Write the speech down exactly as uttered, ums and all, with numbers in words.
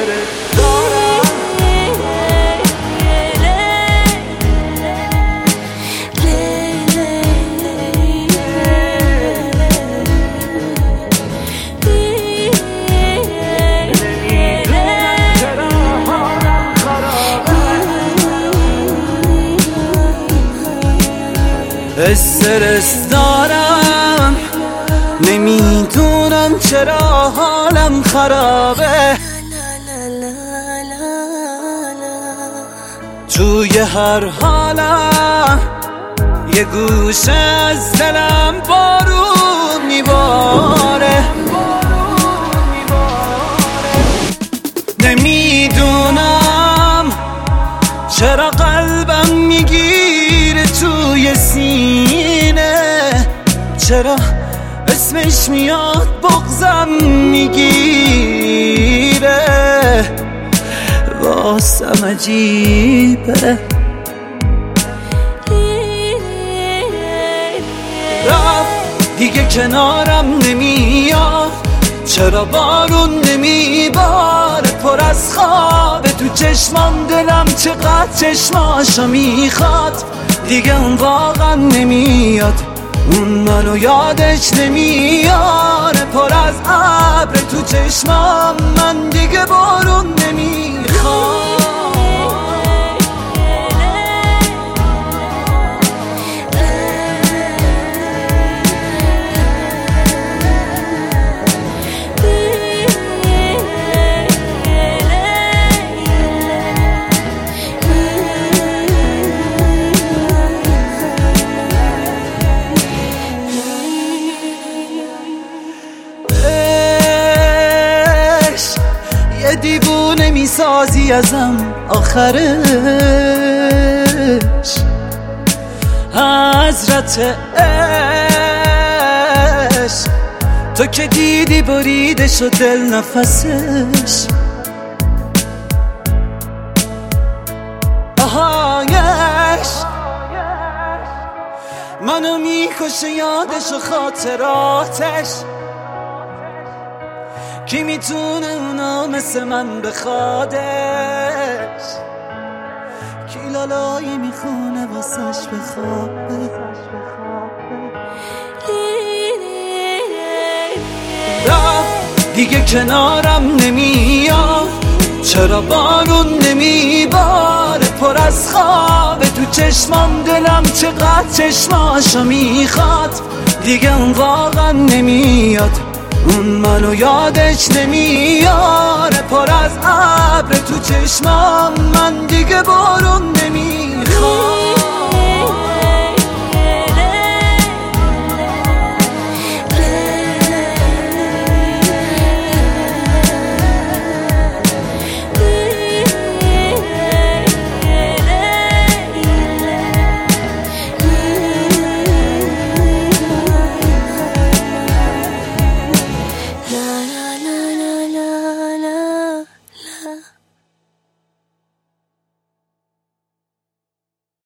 استرس دارم. استرس دارم نمیدونم چرا حالم خرابه، توی هر حالم یه گوشه از دلم بارون میباره. نمیدونم چرا قلبم میگیره توی سینه، چرا اسمش میاد بغضم میگیره، واسم عجیبه. رفت دیگه کنارم نمیاد، چرا بارون نمیباره، پر از خوابه تو چشمام، دلم چقدر چشماشو میخواد، دیگه اون واقعا نمیاد، اون منو یادش نمیاره، پر از ابر تو چشمام، من دیگه بارون نمیخواد. دیوونه میسازی ازم آخرش، حضرت عشق تو که دیدی بریده شد دل نفسش، آهایش منو میکشه یادش و خاطراتش، کی میتونه اونا مثل من بخوادش، کی لالایی میخونه واسش بخوابه. رفت دیگه کنارم نمیاد، چرا بارون نمیباره، پر از خوابه تو چشمام، دلم چقدر چشماشو میخواد، دیگه اون واقعا نمیاد، اون منو یادش نمیاره، پر از ابر تو چشمام، من دیگه بارون نمیاد.